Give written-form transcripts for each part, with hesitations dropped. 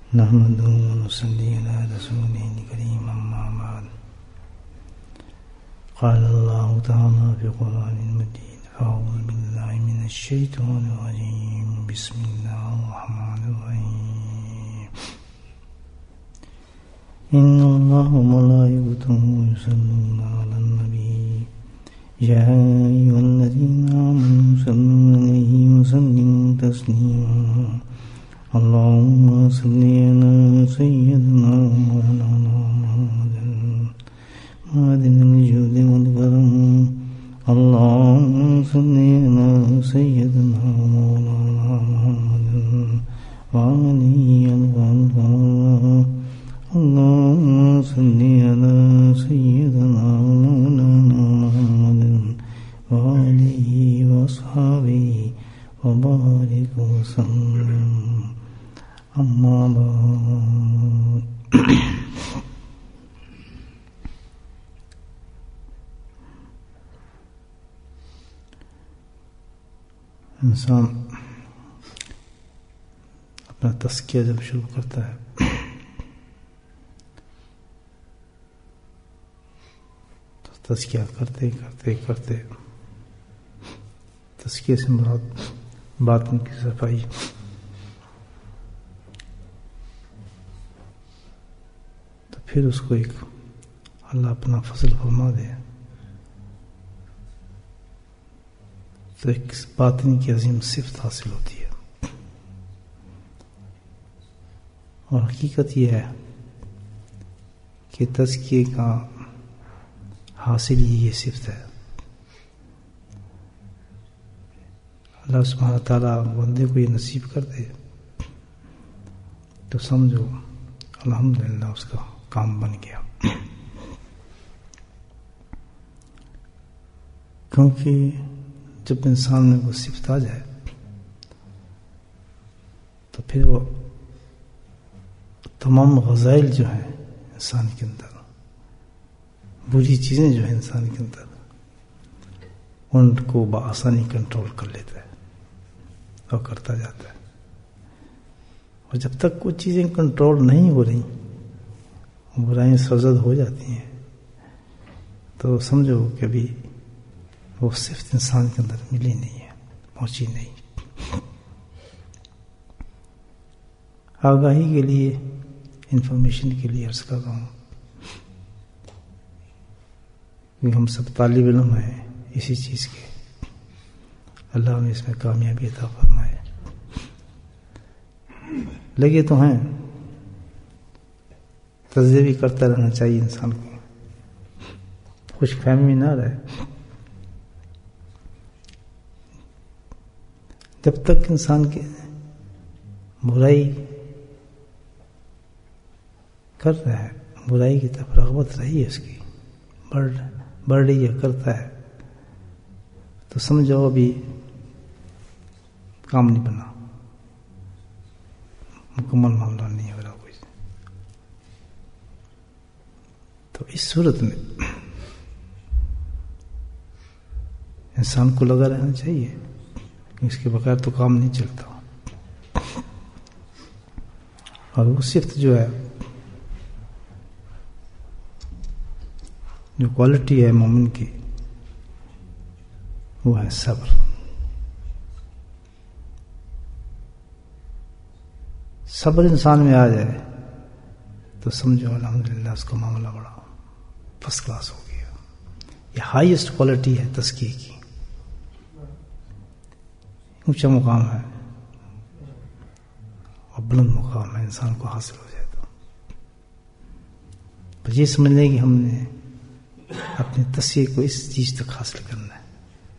نحمده ونصلي على رسوله الكريم أما بعد قال الله تعالى في القرآن المجيد أعوذ بالله من الشيطان الرجيم بسم الله الرحمن الرحيم إن الله وملائكته يصلون على النبي يا أيها الذين آمنوا صلوا عليه وسلموا تسليما اللهم صل على سيدنا مولانا محمد معدن الجود والكرم اللهم صل على سيدنا مولانا محمد وعلي الغفار اللهم صل على سيدنا مولانا محمد وآله وأصحابه وبارك وسلم أما بعد انسان اپنا تزکیہ جب شروع کرتا ہے تو تزکیہ کرتے تزکیہ سے مراد باطن کی صفائی تو پھر اس کو ایک اللہ اپنا فضل فرما دے تو ایک باطن کی عظیم صفت حاصل ہوتی ہے اور حقیقت یہ ہے کہ تزکیے کا حاصل یہ صفت ہے اللہ سبحانہ تعالیٰ بندے کو یہ نصیب کر دے تو سمجھو الحمدللہ اس کا کام بن گیا کیونکہ جب انسان میں وہ صفت آ جائے تو پھر وہ تمام غذائل جو ہیں انسان کے اندر بری چیزیں جو ہیں انسان کے اندر ان کو بآسانی کنٹرول کر لیتا ہے اور کرتا جاتا ہے اور جب تک کچھ چیزیں کنٹرول نہیں ہو رہی برائیں سرزد ہو جاتی ہیں تو سمجھو کہ ابھی وہ صفت انسان کے اندر ملی نہیں ہے پہنچی نہیں آگاہی کے لیے انفارمیشن کے لیے عرض کر رہا ہوں کہ ہم سب طالب علم ہیں اسی چیز کے اللہ نے اس میں کامیابی عطا فرمائے لگے تو ہیں تجزیہ بھی کرتا رہنا چاہیے انسان کو خوش فہمی نہ رہے جب تک انسان کے برائی کر رہا ہے برائی کی طرف رغبت رہی ہے اس کی بڑھ رہی ہے کرتا ہے تو سمجھو ابھی کام نہیں بنا مکمل معاملہ نہیں ہو رہا کوئی تو اس صورت میں انسان کو لگا رہنا چاہیے اس کے بغیر تو کام نہیں چلتا اور وہ صفت جو ہے جو کوالٹی ہے مومن کی وہ ہے صبر صبر انسان میں آ جائے تو سمجھو الحمدللہ اس کا معاملہ بڑا فرسٹ کلاس ہو گیا یہ ہائیسٹ کوالٹی ہے تزکیے کی اونچا مقام ہے اور بلند مقام ہے انسان کو حاصل ہو جائے تو بس یہ سمجھ لیں کہ ہم نے اپنے تزکیے کو اس چیز تک حاصل کرنا ہے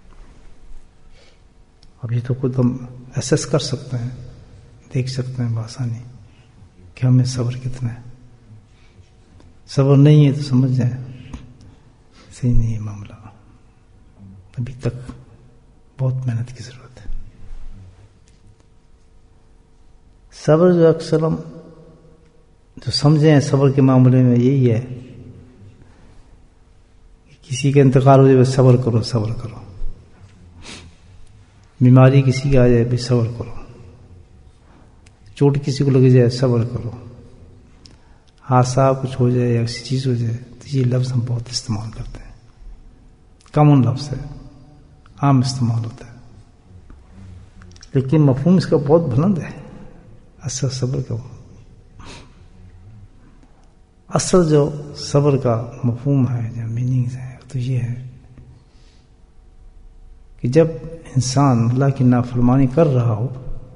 اب یہ تو خود ہم ایسس کر سکتے ہیں دیکھ سکتے ہیں بآسانی کہ ہمیں صبر کتنا ہے صبر نہیں ہے تو سمجھ جائیں صحیح نہیں ہے معاملہ ابھی تک بہت محنت کی ضرورت ہے صبر جو اکثر ہم جو سمجھیں صبر کے معاملے میں یہی ہے کہ کسی کا انتقال ہو جائے صبر کرو بیماری کسی کی آ جائے بھی صبر کرو چوٹ کسی کو لگ جائے صبر کرو، حادثہ کچھ ہو جائے یا کسی چیز ہو جائے، تو یہ لفظ ہم بہت استعمال کرتے ہیں، کامن لفظ ہے، عام استعمال ہوتا ہے، لیکن مفہوم اس کا بہت بلند ہے۔ اصل صبر کا اصل جو صبر کا مفہوم ہے، جو میننگز ہے، تو یہ ہے کہ جب انسان اللہ کی نافرمانی کر رہا ہو،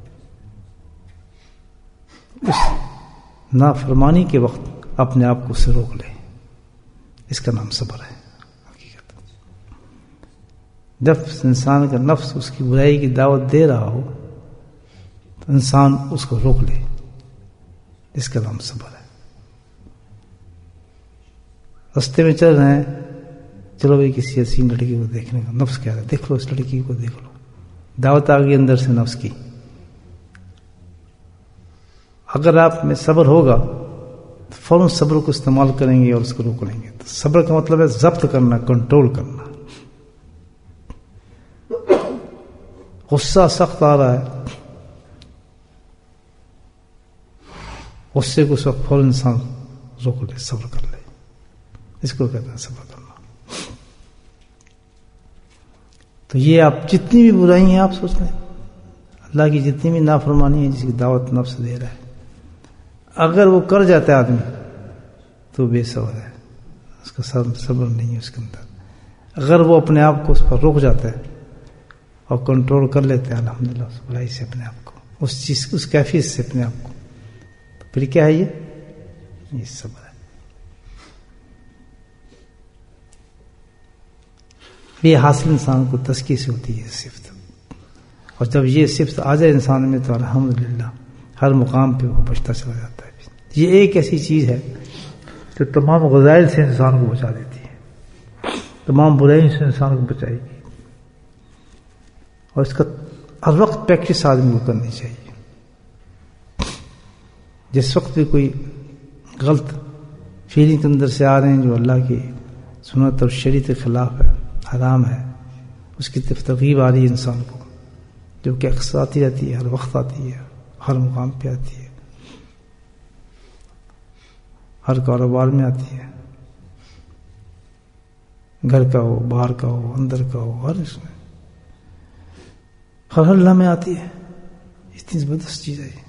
اس نافرمانی کے وقت اپنے آپ کو اسے روک لے، اس کا نام صبر ہے۔ حقیقت جب انسان کا نفس اس کی برائی کی دعوت دے رہا ہو تو انسان اس کو روک لے، اس کا نام صبر ہے۔ رستے میں چل رہے ہیں، چلو بھائی کسی حسین لڑکی کو دیکھنے کا، نفس کہہ رہا ہے دیکھ لو اس لڑکی کو، دیکھ لو، دعوت آ گئی اندر سے نفس کی۔ اگر آپ میں صبر ہوگا تو فوراً صبر کو استعمال کریں گے اور اس کو روک لیں گے۔ تو صبر کا مطلب ہے ضبط کرنا، کنٹرول کرنا۔ غصہ سخت آ رہا ہے، غصے کو سب فوراً انسان روک لے، صبر کر لے، اس کو کہتے ہیں صبر کرنا۔ تو یہ آپ جتنی بھی برائی ہیں، آپ سوچ لیں اللہ کی جتنی بھی نافرمانی ہے جس کی دعوت نفس دے رہا ہے، اگر وہ کر جاتا ہے آدمی تو بے صبر ہے، اس کا صبر نہیں ہے اس کے اندر۔ اگر وہ اپنے آپ کو اس پر روک جاتا ہے اور کنٹرول کر لیتے ہیں الحمدللہ اس برائی سے اپنے آپ کو، اس چیز اس کیفیت سے اپنے آپ کو، تو پھر کیا ہے یہ صبر ہے۔ یہ حاصل انسان کو تزکیے سے ہوتی ہے صفت، اور جب یہ صفت آ جائے انسان میں تو الحمدللہ ہر مقام پہ وہ بچتا چلا جاتا ہے۔ یہ ایک ایسی چیز ہے جو تمام غذائل سے انسان کو بچا دیتی ہے، تمام برائیوں سے انسان کو بچائے گی، اور اس کا ہر وقت پریکٹس آدمی کو کرنی چاہیے۔ جس وقت بھی کوئی غلط فیلنگ اندر سے آ رہے ہیں جو اللہ کی سنت اور شریعت کے خلاف ہے، حرام ہے، اس کی ترغیب آ رہی ہے انسان کو، جو کہ اکثر آتی رہتی ہے، ہر وقت آتی ہے، ہر مقام پہ آتی ہے، ہر کاروبار میں آتی ہے، گھر کا ہو، باہر کا ہو، اندر کا ہو، ہر اس میں، ہر اللہ میں آتی ہے۔ اتنی زبردست چیز ہے یہ،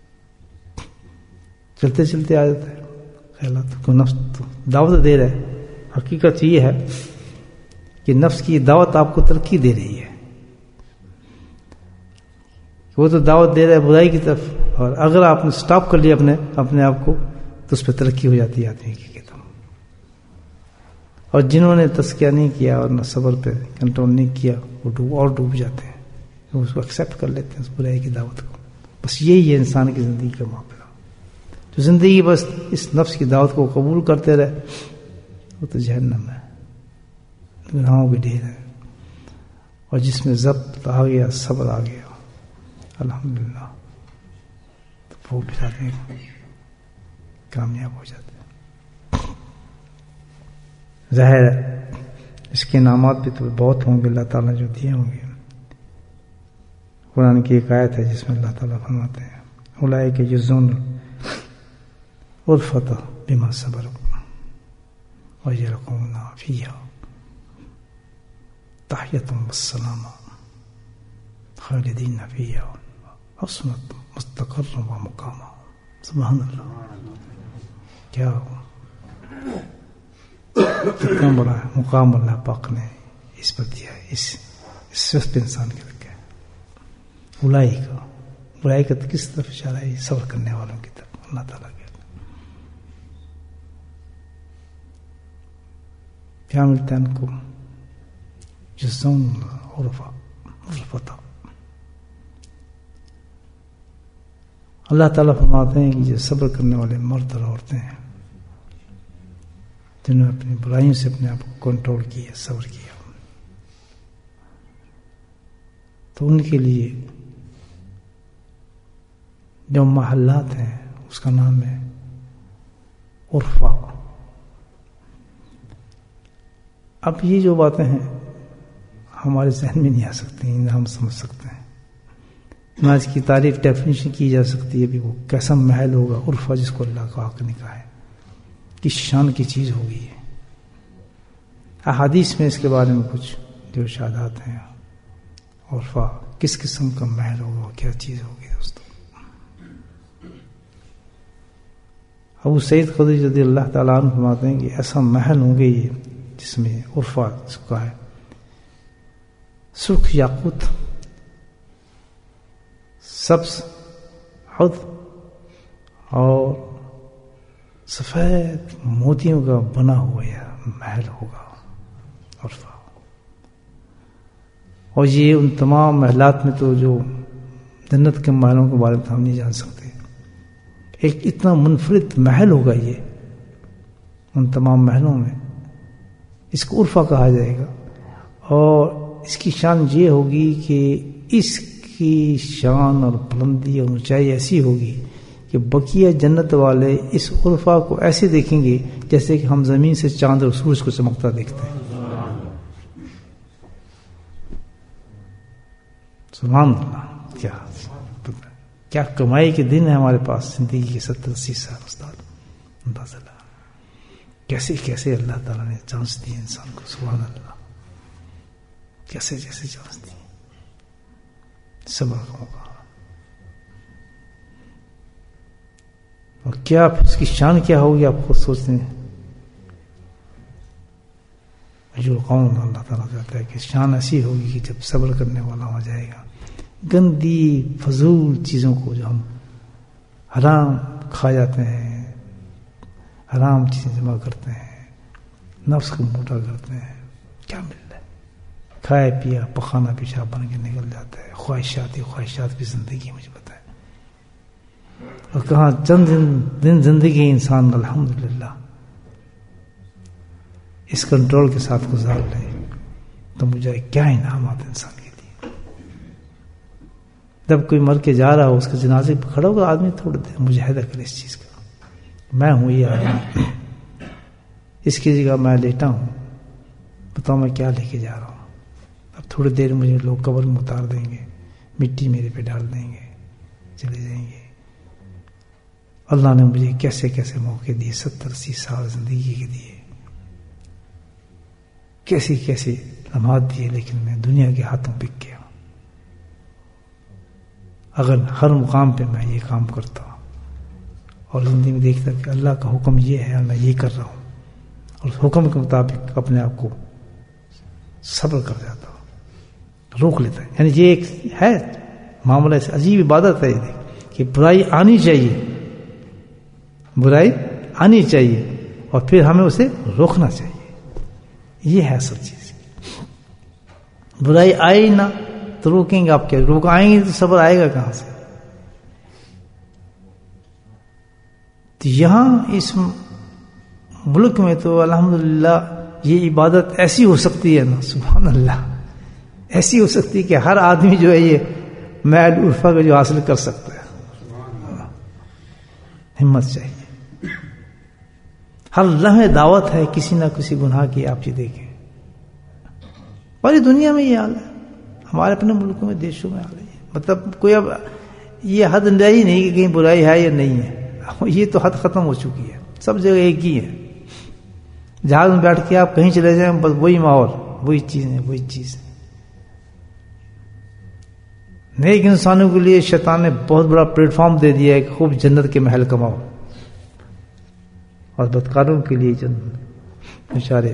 چلتے چلتے آ جاتا ہے خیالات کو، نفس تو دعوت دے رہا ہے۔ حقیقت یہ ہے کہ نفس کی دعوت آپ کو ترقی دے رہی ہے، وہ تو دعوت دے رہا ہے برائی کی طرف، اور اگر آپ نے سٹاپ کر لیا اپنے آپ کو تو اس پہ ترقی ہو جاتی ہے آدمی کی کہتا ہوں۔ اور جنہوں نے تزکیہ نہیں کیا اور نہ صبر پہ کنٹرول نہیں کیا، وہ ڈوب جاتے ہیں، وہ اس کو ایکسیپٹ کر لیتے ہیں اس برائی کی دعوت کو۔ بس یہی ہے انسان کی زندگی کا معاملہ، جو زندگی بس اس نفس کی دعوت کو قبول کرتے رہے وہ تو جہنم ہے، گناہوں کے ڈھیر ہے، اور جس میں ضبط آ گیا، صبر آ گیا الحمدللہ، تو وہ بھی آدمی کامیاب ہو جاتے ہیں۔ ظاہر ہے اس کے انعامات بھی تو بہت ہوں گے اللہ تعالیٰ جو دیے ہوں گے۔ قرآن کی ایک آیت ہے جس میں اللہ تعالیٰ فرماتے ہیں اولئک یجزون الغرفۃ بما صبروا ویرزقون فیہا تحیۃ والسلام خالدین فیہا حسنت مستقرا ومقاما۔ سبحان اللہ، کیا کتنا بڑا مقام اللہ پاک نے اس پر دیا ہے، اس صفت پہ انسان کے رکھا ہے۔ برائی کا کس طرف اشارہ ہے؟ صبر کرنے والوں کی طرف اللہ تعالیٰ کے۔ کیا ملتا ہے ان کو؟ جزون غرفۃ۔ اللہ تعالیٰ فرماتے ہیں کہ جو صبر کرنے والے مرد اور عورتیں ہیں جنہوں نے اپنی برائیوں سے اپنے آپ کو کنٹرول کیا، صبر کیا، تو ان کے لیے جو محلات ہیں اس کا نام ہے عرفہ۔ اب یہ جو باتیں ہیں ہمارے ذہن میں نہیں آ سکتی، ہم سمجھ سکتے ہیں نماز کی تعریف ڈیفینیشن کی جا سکتی ہے بھی وہ کیسا محل ہوگا، عرفہ جس کو اللہ کا حق نے کہا ہے، کس شان کی چیز ہوگی. احادیث میں اس کے بارے میں کچھ جو ارشادات ہیں، عرفہ کس قسم کا محل ہوگا، کیا چیز ہوگی دوستو. ابو سعید خدری رضی اللہ تعالیٰ عنہ فرماتے ہیں کہ ایسا محل ہوں گے یہ جس میں عرفہ جس کا ہے سرخ یاقوت، سبز حد اور سفید موتیوں کا بنا ہوا محل ہوگا عرفہ. اور یہ ان تمام محلات میں تو جو جنت کے محلوں کے بارے میں ہم نہیں جان سکتے. ایک اتنا منفرد محل ہوگا یہ ان تمام محلوں میں، اس کو عرفہ کہا جائے گا. اور اس کی شان یہ ہوگی کہ اس کی شان اور بلندی اور اونچائی ایسی ہوگی کہ بقیہ جنت والے اس عرفہ کو ایسے دیکھیں گے جیسے کہ ہم زمین سے چاند اور سورج کو چمکتا دیکھتے ہیں. سبحان اللہ، کیا کمائی کے دن ہے ہمارے پاس، زندگی کے 70-80 سال. استاد اندازہ لگا کیسے کیسے اللہ تعالیٰ نے چانس دی انسان کو. سبحان اللہ، کیسے جیسے چانس دی. صبر کا موقع. اور کیا اس کی شان کیا ہوگی آپ خود سوچتے ہیں. جو قوم اللہ تعالیٰ کہتا ہے کہ شان ایسی ہوگی کہ جب صبر کرنے والا ہو جائے گا، گندی فضول چیزوں کو جو ہم حرام کھا جاتے ہیں، حرام چیزیں جمع کرتے ہیں، نفس کو موٹا کرتے ہیں، کیا مل رہا ہے؟ کھائے پیا پخانا پیشاب بن کے نکل جاتا ہے. خواہشات کی زندگی مجھے بتائے. اور کہاں چند دن زندگی انسان الحمدللہ اس کنٹرول کے ساتھ گزار لے تو مجھے کیا انعامات انسان کے لیے. جب کوئی مر کے جا رہا ہو اس کے جنازے پہ کھڑا ہوگا آدمی تھوڑا دیر مجاہدہ کرے اس چیز کا، میں ہوں یہ آدمی، اس کی جگہ میں لیٹا ہوں، بتاؤ میں کیا لے کے جا رہا ہوں. اب تھوڑی دیر مجھے لوگ قبر میں اتار دیں گے، مٹی میرے پہ ڈال دیں گے، چلے جائیں گے. اللہ نے مجھے کیسے کیسے موقع دیے، 70-80 سال زندگی کے دیے، کیسے کیسے لمحات دیے، لیکن میں دنیا کے ہاتھوں بک گیا. اگر ہر مقام پہ میں یہ کام کرتا اور زندگی میں دیکھتا کہ اللہ کا حکم یہ ہے اور میں یہ کر رہا ہوں، اور اس حکم کے مطابق اپنے آپ کو صبر کر جاتا ہوں، روک لیتا ہے. یعنی یہ ایک ہے معاملہ، ایسے عجیب عبادت ہے یہ کہ برائی آنی چاہیے، برائی آنی چاہیے اور پھر ہمیں اسے روکنا چاہیے. یہ ہے اصل چیز. برائی آئے نہ تو روکیں گے آپ کیا؟ روک آئیں گے تو صبر آئے گا کہاں سے؟ تو یہاں اس ملک میں تو الحمدللہ یہ عبادت ایسی ہو سکتی ہے نا، سبحان اللہ، ایسی ہو سکتی ہے کہ ہر آدمی جو ہے یہ محل عرفہ کا جو حاصل کر سکتا ہے. ہمت چاہیے. ہر لمحے دعوت ہے کسی نہ کسی گناہ کی. آپ یہ دیکھیں پوری دنیا میں یہ حال ہے، ہمارے اپنے ملکوں میں دیشوں میں حال ہے. مطلب کوئی اب یہ حد نہیں کہ کہیں برائی ہے یا نہیں ہے، یہ تو حد ختم ہو چکی ہے. سب جگہ ایک ہی ہے. جہاز میں بیٹھ کے آپ کہیں چلے جائیں بس وہی ماحول، وہی چیز. نیک انسانوں کے لیے شیطان نے بہت بڑا پلیٹ فارم دے دیا ہے کہ خوب جنت کے محل کماؤ، اور بدکاروں کے لیے جنت بیچارے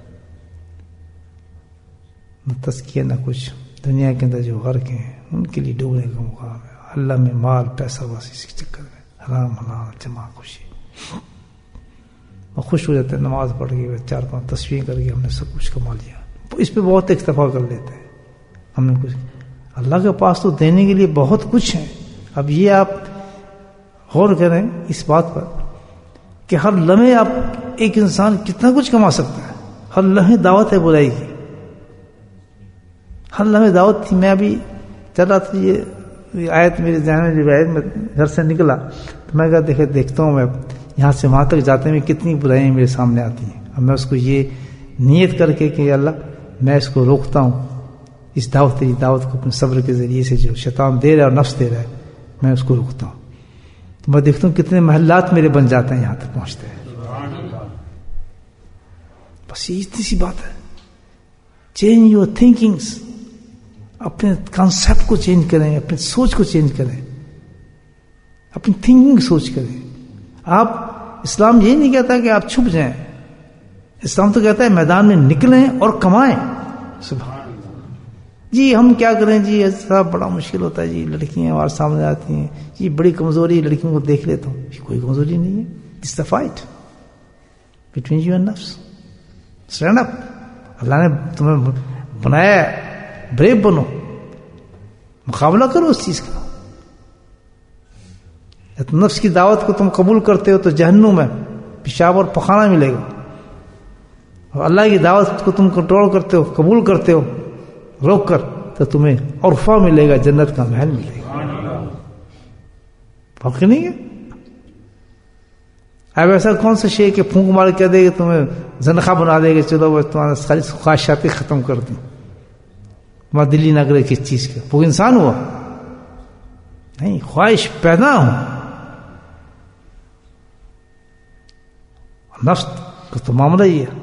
نہ تزکیہ نہ کچھ، دنیا کے اندر جو غرق ہیں ان کے لیے ڈوبنے کا مقام ہے. اللہ میں مال پیسہ بس اس کے چکر میں حرام حلال جمع خوشی، اور خوش ہو جاتے ہیں نماز پڑھ کے 4-5 تصویریں کر کے ہم نے سب کچھ کما لیا. اس پہ بہت اکتفا کر لیتے ہیں. ہم نے کچھ، اللہ کے پاس تو دینے کے لیے بہت کچھ ہے. اب یہ آپ غور کریں اس بات پر کہ ہر لمحے آپ ایک انسان کتنا کچھ کما سکتا ہے. ہر لمحے دعوت ہے برائی کی، ہر لمحے دعوت تھی. میں ابھی چل رہا تھا، یہ آیت میرے ذہن میں جب آیت میں گھر سے نکلا تو میں کہا دیکھتا ہوں میں یہاں سے وہاں تک جاتے میں کتنی برائیاں میرے سامنے آتی ہیں. اب میں اس کو یہ نیت کر کے کہ اللہ میں اس کو روکتا ہوں اس دعوت تیری دعوت کو اپنے صبر کے ذریعے سے جو شیطان دے رہا ہے اور نفس دے رہا ہے میں اس کو روکتا ہوں. تو میں دیکھتا ہوں کتنے محلات میرے بن جاتے ہیں یہاں تک پہنچتے ہیں. بس یہ اتنی سی بات ہے. چینج یور تھنکنگس, اپنے کانسیپٹ کو چینج کریں, اپنے سوچ کو چینج کریں, اپنی تھنکنگ سوچ کریں. آپ اسلام یہ نہیں کہتا کہ آپ چھپ جائیں, اسلام تو کہتا ہے میدان میں نکلیں اور کمائیں. سبحان جی ہم کیا کریں جی, ایسا بڑا مشکل ہوتا ہے جی, لڑکیاں اور سامنے آتی ہیں جی, بڑی کمزوری لڑکیوں کو دیکھ لیتا ہوں. کوئی کمزوری نہیں ہے. It's the fight between you and نفس. Stand up. اللہ نے تمہیں بنایا, بریو بنو, مقابلہ کرو اس چیز کا. نفس کی دعوت کو تم قبول کرتے ہو تو جہنم میں پیشاب اور پخانہ ملے گا, اور اللہ کی دعوت کو تم کنٹرول کرتے ہو, قبول کرتے ہو روک کر, تو تمہیں عرفہ ملے گا, جنت کا محل ملے گا. فرق نہیں ہے. اب ایسا کون سا شے کہ پھونک مار کہہ دے کہ تمہیں زنخواہ بنا دے گا, چلو بس تمہارا ساری خواہشات ختم کر دوں, تمہارا دلی نہ کرے کس چیز کا. وہ انسان ہوا نہیں, خواہش پیدا ہو. نفس کا تو معاملہ ہی ہے,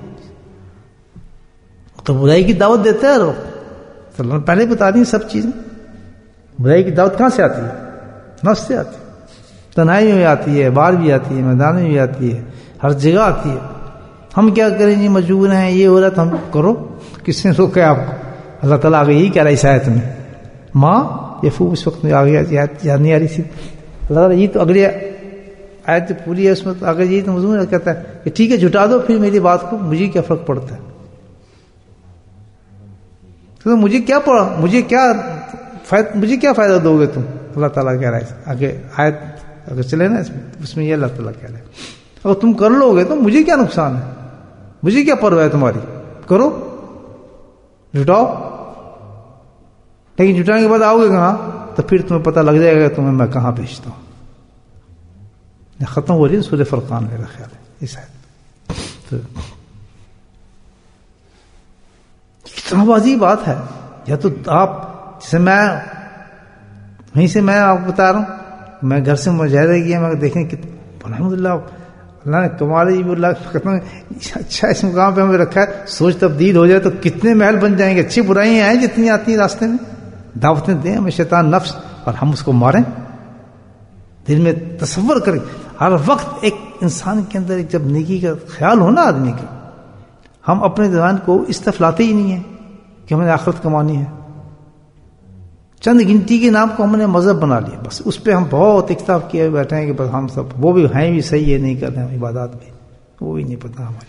تو برائی کی دعوت دیتا ہے. تو اللہ نے پہلے بتا دی سب چیزیں. برائی کی دعوت کہاں سے آتی ہے؟ نفس سے آتی ہے. تنہائی میں بھی آتی ہے, باہر بھی آتی ہے, میدان میں بھی آتی ہے, ہر جگہ آتی ہے. ہم کیا کریں جی, مجبور ہیں, یہ ہو رہا تو ہم کرو. کس نے روکا ہے آپ کو؟ اللہ تعالیٰ آگے یہی کہہ رہا ہے اس آیت میں. ماں یہ خوب اس وقت میں آگے یاد نہیں آ رہی تھی. اللہ تعالیٰ یہ تو اگلی آیت پوری ہے, اس میں آگے یہی تو مضمون کہتا ہے کہ ٹھیک ہے جھٹا دو پھر میری بات کو, مجھے کیا فرق پڑتا ہے. تو مجھے کیا پڑا, مجھے کیا فائدہ دو گے تم. اللہ تعالیٰ کہہ رہا ہے آگے آیت اگر چلے نا اس میں یہ اللہ تعالیٰ کہہ رہا ہے اگر تم کر لو گے تو مجھے کیا نقصان ہے, مجھے کیا پرواہ ہے تمہاری, کرو جھٹاؤ. لیکن جھٹانے کے بعد آؤ گے کہاں, تو پھر تمہیں پتہ لگ جائے گا تمہیں میں کہاں بھیجتا ہوں. ختم ہو رہی ہے سورہ فرقان میرا خیال ہے اس آیت. کتنا واضح بات ہے. یا تو آپ جیسے میں وہیں سے میں آپ کو بتا رہا ہوں, میں گھر سے مجاہدہ کیا, میں دیکھیں کہ الحمد للہ اللہ نے کمال ہی اچھا اس مقام پہ ہمیں رکھا ہے. سوچ تبدیل ہو جائے تو کتنے محل بن جائیں گے. اچھی برائیاں ہیں جتنی آتی ہیں راستے میں, دعوتیں دیں ہمیں شیطان نفس, اور ہم اس کو ماریں. دل میں تصور کریں ہر وقت ایک انسان کے اندر جب نیکی کا خیال ہونا آدمی کا, ہم اپنے ذہن کو اس طرف لاتے ہی نہیں ہیں کہ ہمیں آخرت کمانی ہے. چند گنتی کے نام کو ہم نے مذہب بنا لیا, بس اس پہ ہم بہت اکتفا کیے بیٹھے ہیں کہ بس ہم سب وہ بھی ہیں بھی صحیح ہے, نہیں کر رہے ہیں عبادات بھی, وہ بھی نہیں پتہ ہماری.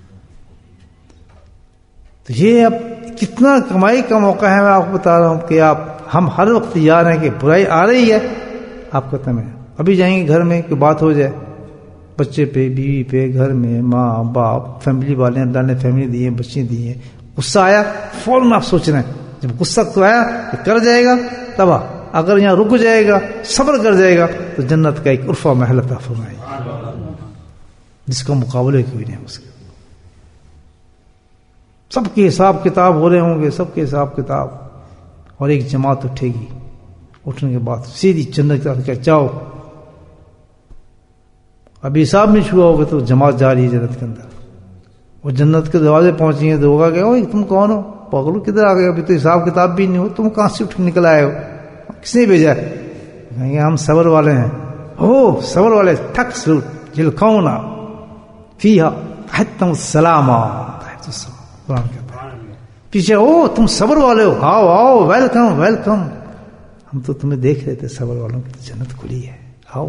تو یہ اب کتنا کمائی کا موقع ہے. میں آپ کو بتا رہا ہوں کہ ہم ہر وقت تیار ہیں کہ برائی آ رہی ہے, آپ ختم ہے. ابھی جائیں گے گھر میں کہ بات ہو جائے بچے پہ, بیوی پہ, گھر میں ماں باپ, فیملی والے, اللہ نے فیملی دی ہے, بچے دی ہیں, غصہ آیا فوراً آپ سوچ رہے ہیں جب غصہ تو آیا کہ کر جائے گا تباہ, اگر یہاں رک جائے گا صبر کر جائے گا تو جنت کا ایک عرفہ محل عطا فرمائے جس کا مقابلے کوئی نہیں. اس کے سب کے حساب کتاب ہو رہے ہوں گے, سب کے حساب کتاب, اور ایک جماعت اٹھے گی, اٹھنے کے بعد سیدھی جنت کا جاؤ. ابھی حساب میں چھوا ہوگا تو جماعت جا رہی ہے جنت کے اندر, وہ جنت کے دروازے پہنچی ہیں تو ہوگا کہ اوہ تم کون ہو, پاگلو کدھر آ گئے, ابھی تو حساب کتاب بھی نہیں ہو, تم کہاں سے اٹھ نکل آئے ہو, کس نے بھیجا ہے؟ کہیں گے ہم صبر والے ہیں. او صبر والے, تھک سلوٹ جلکھونا فیہا حتم السلام, قرآن کہتا ہے پیچھے, او تم صبر والے ہو, آؤ آؤ, ویلکم ویلکم, ہم تو تمہیں دیکھ رہے تھے صبر والوں کی جنت کھلی ہے, آؤ.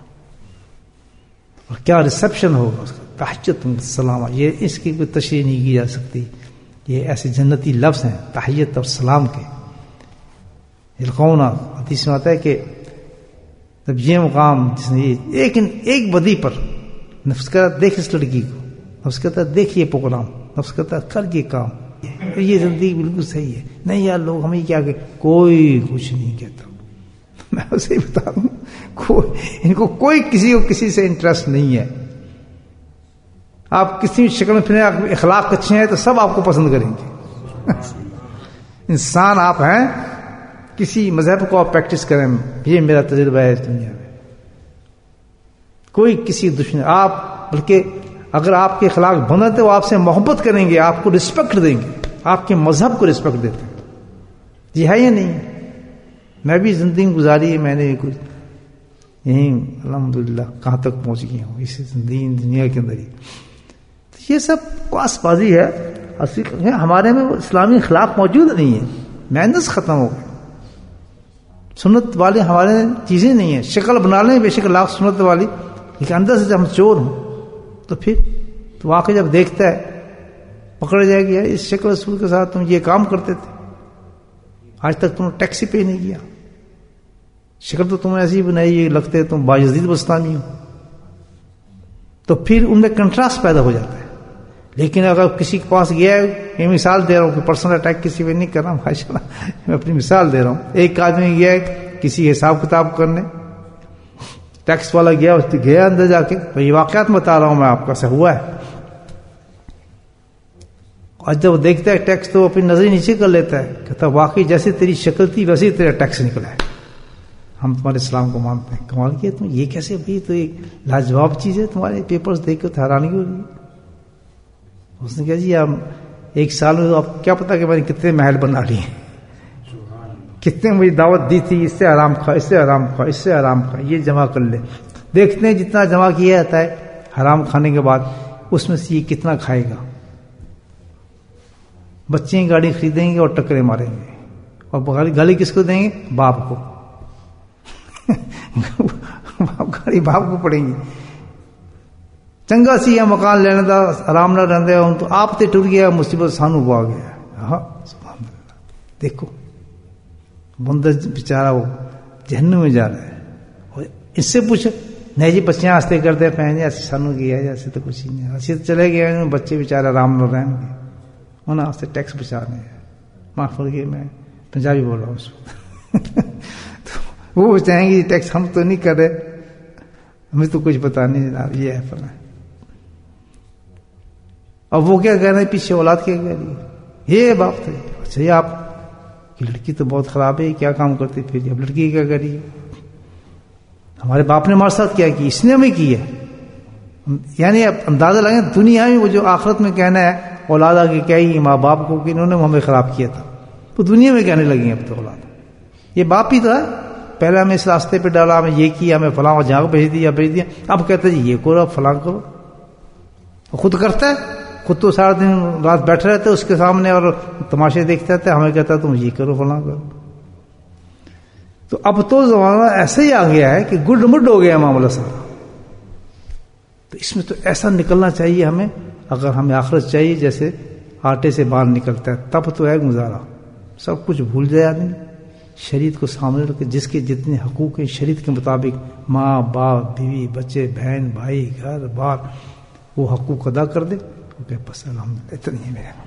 اور کیا ریسپشن ہوگا اس کا, تحیت السلام. یہ اس کی کوئی تشریح نہیں کی جا سکتی, یہ ایسے جنتی لفظ ہیں تحیت اور سلام کے. القونا حدیث میں آتا ہے کہ جب یہ مقام جس نے ایک بدی پر نفس کا دیکھ اس لڑکی کو, نفس کہتا ہے دیکھ یہ پروگرام, نفس کہتا ہے کر یہ کام, یہ زندگی بالکل صحیح ہے. نہیں یار لوگ ہمیں کیا کہ کوئی کچھ نہیں کہتا. میں اسے ہی بتا رہا ہوں, ان کو کوئی کسی سے انٹرسٹ نہیں ہے. آپ کسی شکل میں پھر اخلاق اچھے ہیں تو سب آپ کو پسند کریں گے. انسان آپ ہیں، کسی مذہب کو آپ پریکٹس کریں، یہ میرا تجربہ ہے اس دنیا میں. کوئی کسی دشمن آپ، بلکہ اگر آپ کے اخلاق بنتے وہ آپ سے محبت کریں گے، آپ کو رسپیکٹ دیں گے، آپ کے مذہب کو رسپیکٹ دیتے ہیں. یہ ہے یا نہیں؟ میں بھی زندگی گزاری ہے، میں نے کچھ یہیں الحمدللہ کہاں تک پہنچ گیا ہوں اس زندگی دنیا کے اندر ہی. یہ سب پاس بازی ہے. اصل ہمارے میں اسلامی اخلاق موجود نہیں ہے، مینرز ختم ہو گئے. سنت والے ہمارے چیزیں نہیں ہیں. شکل بنا لیں بے شک لاکھ سنت والی، لیکن اندر سے جب ہم چور ہوں تو پھر تو واقعی جب دیکھتا ہے پکڑ جائے گیا اس شکل رسول کے ساتھ تم یہ کام کرتے تھے، آج تک تم نے ٹیکس ہی پے نہیں کیا، شکل تو تم نے ایسی بنائی یہ لگتے تم باجدید بستانی ہو. تو پھر ان میں کنٹراسٹ پیدا ہو جاتا ہے. لیکن اگر کسی کے پاس گیا ہے، میں مثال دے رہا ہوں کہ پرسنل اٹیک کسی پہ نہیں کر رہا ہوں، ماشاءاللہ میں اپنی مثال دے رہا ہوں. ایک آدمی گیا ہے کسی حساب کتاب کرنے، ٹیکس والا گیا اندر جا کے، یہ واقعات بتا رہا ہوں میں آپ کا، سے ہوا ہے. اور جب وہ دیکھتا ہے ٹیکس تو اپنی نظر نیچے کر لیتا ہے، کہتا واقعی جیسے تیری شکل تھی ویسے ہی تیرا ٹیکس نکلا ہے، ہم تمہارے اسلام کو مانتے ہیں. کمال کیا تم، یہ کیسے بھی تو ایک لاجواب چیز ہے، تمہارے پیپرز دیکھ کر حیرانی ہو رہی ہے. اس نے کہا جی آپ ایک سال میں تو آپ کیا پتا کہ میں نے کتنے محل بنا لیے، کتنے مجھے دعوت دی تھی، اس سے آرام کھا، اس سے آرام کھا، اس سے آرام کھا، یہ جمع کر لے. دیکھتے ہیں جتنا جمع کیا جاتا ہے حرام کھانے کے بعد اس میں سے یہ کتنا کھائے گا. بچے گاڑی خریدیں گے اور ٹکرے ماریں گے، اور گالی کس کو دیں گے؟ باپ کو. گاڑی باپ کو پڑیں گی. چنگا سی ہے مکان لینے دا آرام نہ رہندے ہوں تو آپ تے ٹر گیا، مصیبت سانو پا گیا. ہاں سبحان اللہ. دیکھو بندہ بیچارہ وہ جہنم میں جا رہا ہے. اس سے پوچھ نہیں جی بچیاں واسطے کرتے پہن ایسے سانو کیا ہے، ایسے تو کچھ ہی نہیں، ایسے تو چلے گئے بچے بیچارے آرام نہ رہیں گے، انہوں نے ٹیکس بچانے ہیں. معاف کریے میں پنجابی بول رہا ہوں اس وہ چاہیں گے ٹیکس ہم تو نہیں کر رہے، ہمیں تو کچھ پتا نہیں جناب یہ ہے فلاں. اب وہ کیا کہہ رہے ہیں پیچھے اولاد کیا کہہ رہی ہے، یہ باپ تھے. اچھا یہ آپ کی لڑکی تو بہت خراب ہے، کیا کام کرتی پھر اب لڑکی کیا کر رہی ہے؟ ہمارے باپ نے ہمارے ساتھ کیا کی، اس نے ہمیں کی ہے. یعنی اب اندازہ لگے دنیا میں وہ جو آخرت میں کہنا ہے اولاد آگے کیا ہی ماں باپ کو کہ انہوں نے ہمیں خراب کیا تھا، تو دنیا میں کہنے لگی اب تو اولاد یہ باپ ہی تھا، پہلے ہمیں اس راستے پہ ڈالا، ہمیں یہ کیا، ہمیں فلاں جہاں بھیج دیا اب کہتا جی یہ کرو فلاں کرو. خود کرتا ہے، خود تو سارا دن رات بیٹھے رہتے اس کے سامنے اور تماشے دیکھتے رہتے، ہمیں کہتا ہے تم یہ کرو فلاں کرو. تو اب تو زمانہ ایسا ہی آ گیا ہے کہ گڈ مڈ ہو گیا معاملہ سارا. تو اس میں تو ایسا نکلنا چاہیے ہمیں، اگر ہمیں آخرت چاہیے جیسے آٹے سے باہر نکلتا ہے تب تو ہے گزارا. سب کچھ بھول جائے آدمی، شریعت کو سامنے رکھ کے جس کے جتنے حقوق ہیں شریعت کے مطابق ماں باپ بیوی بچے بہن بھائی گھر بار وہ حقوق ادا کر دے. اوکے بس الحمدللہ اتنی ہے میرا.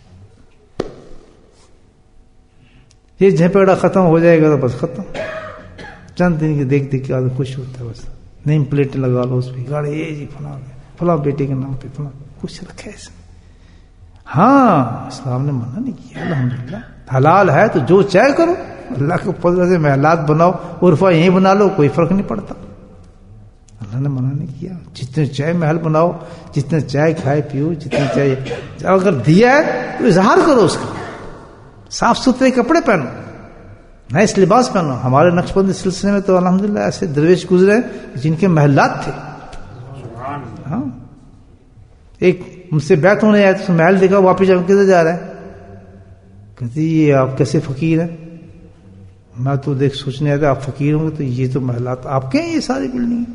یہ جھپیڑا ختم ہو جائے گا تو بس ختم. چند دن کے دیکھ دیکھ کے آدمی خوش ہوتا ہے، بس نیم پلیٹ لگا لو اس پہ گاڑی یہ جی فلاں فلاں بیٹے کے نام پہ فلاں کچھ رکھے اس میں. ہاں اسلام نے منع نہیں کیا، الحمدللہ حلال ہے تو جو چاہے کرو، اللہ کے فضل سے محلات بناؤ، عرفہ یہیں بنا لو، کوئی فرق نہیں پڑتا. اللہ نے منع نہیں کیا، جتنے چاہے محل بناؤ، جتنے چاہے کھائے پیو، جتنے چاہیے. اگر دیا ہے تو اظہار کرو اس کا، صاف ستھرے کپڑے پہنو، نئے لباس پہنو. ہمارے نقش بندی سلسلے میں تو الحمدللہ ایسے درویش گزرے جن کے محلات تھے. ہاں ایک مجھ سے بیعت ہونے آیا تو محل دیکھا، واپس جا کدھر جا رہا ہے؟ کہتی یہ آپ کیسے فقیر ہیں؟ میں تو دیکھ سوچنے آیا تھا آپ فقیر ہوں گے تو یہ تو محلات آپ کے ہیں، یہ ساری بلڈنگ.